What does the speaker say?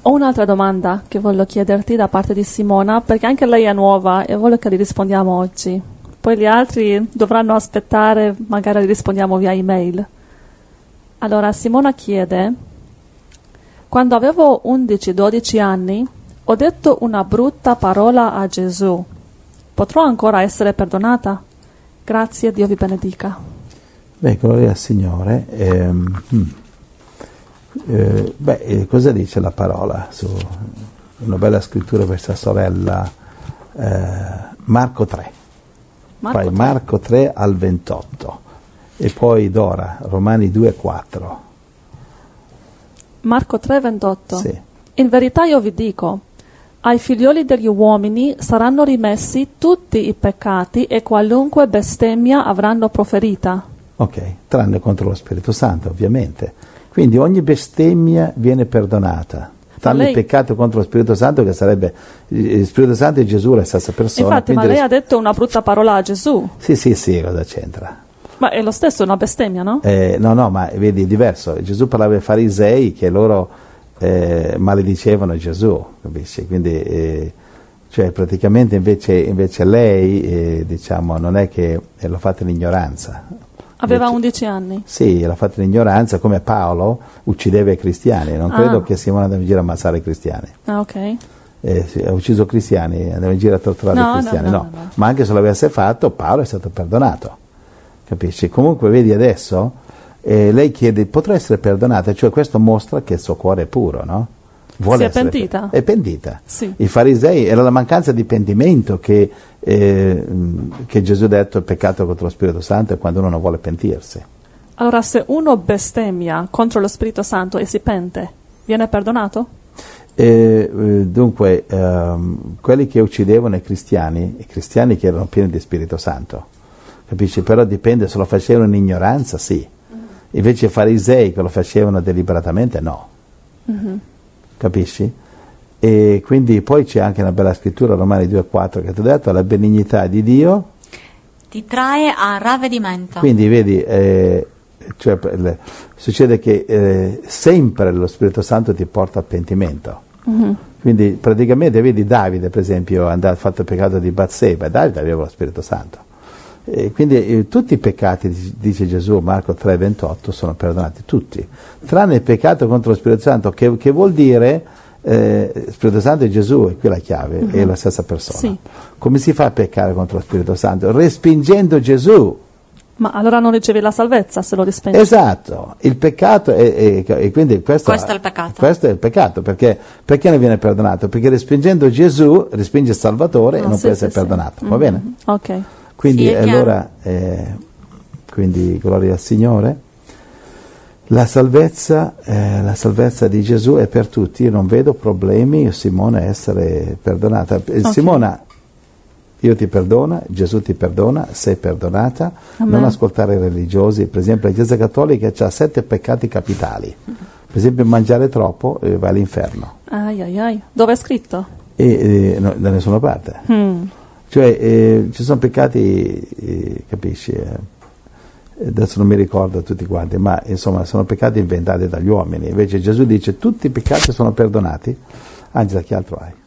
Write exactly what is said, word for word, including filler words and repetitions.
Ho un'altra domanda che voglio chiederti da parte di Simona, perché anche lei è nuova e voglio che li rispondiamo oggi. Poi gli altri dovranno aspettare, magari li rispondiamo via email. Allora, Simona chiede: quando avevo undici dodici anni ho detto una brutta parola a Gesù. Potrò ancora essere perdonata? Grazie, Dio vi benedica. Beh, gloria al Signore. Ehm, eh, beh, eh, cosa dice la parola su una bella scrittura per sua sorella? Eh, Marco tre. Marco Poi tre. Marco tre al ventotto. E poi Dora, Romani due quattro. Marco tre ventotto. Sì. In verità io vi dico, ai figlioli degli uomini saranno rimessi tutti i peccati e qualunque bestemmia avranno proferita. Ok, tranne contro lo Spirito Santo, ovviamente. Quindi ogni bestemmia viene perdonata. Tranne lei... il peccato contro lo Spirito Santo, che sarebbe il Spirito Santo e Gesù la stessa persona. Infatti, ma lei ris- ha detto una brutta parola a Gesù. Sì, sì, sì, cosa c'entra? Ma è lo stesso, una bestemmia, no? Eh, no, no, ma vedi, è diverso. Gesù parlava ai farisei che loro eh, maledicevano Gesù, capisci? Quindi, eh, cioè, praticamente invece, invece lei, eh, diciamo, non è che eh, l'ha fatta in ignoranza. Aveva Invece, undici anni. sì, l'ha fatta in ignoranza, come Paolo uccideva i cristiani. Non Ah. credo che Simone andava in giro a ammazzare i cristiani. Ah, ok. Eh, sì, ha ucciso cristiani, andava in giro a torturare No, i cristiani. no, No, no, no, no. Ma anche se l'avesse fatto, Paolo è stato perdonato. Capisci? Comunque vedi adesso, eh, lei chiede, potrà essere perdonata? Cioè questo mostra che il suo cuore è puro, no? Vuole Si è essere pentita? per- È pentita. Sì. I farisei, era la mancanza di pentimento che, eh, che Gesù ha detto il peccato contro lo Spirito Santo è quando uno non vuole pentirsi. Allora, se uno bestemmia contro lo Spirito Santo e si pente, viene perdonato? E, eh, dunque, ehm, quelli che uccidevano i cristiani, i cristiani che erano pieni di Spirito Santo, capisci? Però dipende, se lo facevano in ignoranza, sì. Invece i farisei che lo facevano deliberatamente, no. Mm-hmm. Capisci? E quindi poi c'è anche una bella scrittura, Romani due quattro, che ti ho detto, la benignità di Dio ti trae a ravvedimento. Quindi vedi, eh, cioè, le, succede che eh, sempre lo Spirito Santo ti porta al pentimento. Mm-hmm. Quindi praticamente vedi Davide, per esempio, ha fatto il peccato di Batseba, Davide aveva lo Spirito Santo. E quindi eh, tutti i peccati, dice Gesù, Marco tre ventotto, sono perdonati, tutti, tranne il peccato contro lo Spirito Santo, che, che vuol dire eh, Spirito Santo e Gesù, è qui la chiave, mm-hmm. è la stessa persona. Sì. Come si fa a peccare contro lo Spirito Santo? Respingendo Gesù. Ma allora non ricevi la salvezza se lo respingi? Esatto, il peccato è, è, e quindi questo, questo è il peccato. Questo è il peccato, perché perché ne viene perdonato? Perché respingendo Gesù respinge il Salvatore Ah, e non sì, può sì, essere sì. perdonato, Mm-hmm. va bene? Ok. Quindi Sì, è chiaro. allora, eh, quindi gloria al Signore. La salvezza, eh, la salvezza di Gesù è per tutti, io non vedo problemi, Simona, essere perdonata. Okay. Simona, io ti perdono, Gesù ti perdona, sei perdonata. Amen. Non ascoltare i religiosi, per esempio la Chiesa Cattolica ha sette peccati capitali, per esempio mangiare troppo eh, va all'inferno. Ai ai ai. Dove è scritto? E, eh, no, da nessuna parte. Mm. Cioè eh, ci sono peccati, eh, capisci, eh, adesso non mi ricordo tutti quanti, ma insomma sono peccati inventati dagli uomini, invece Gesù dice tutti i peccati sono perdonati. Angela, che altro hai?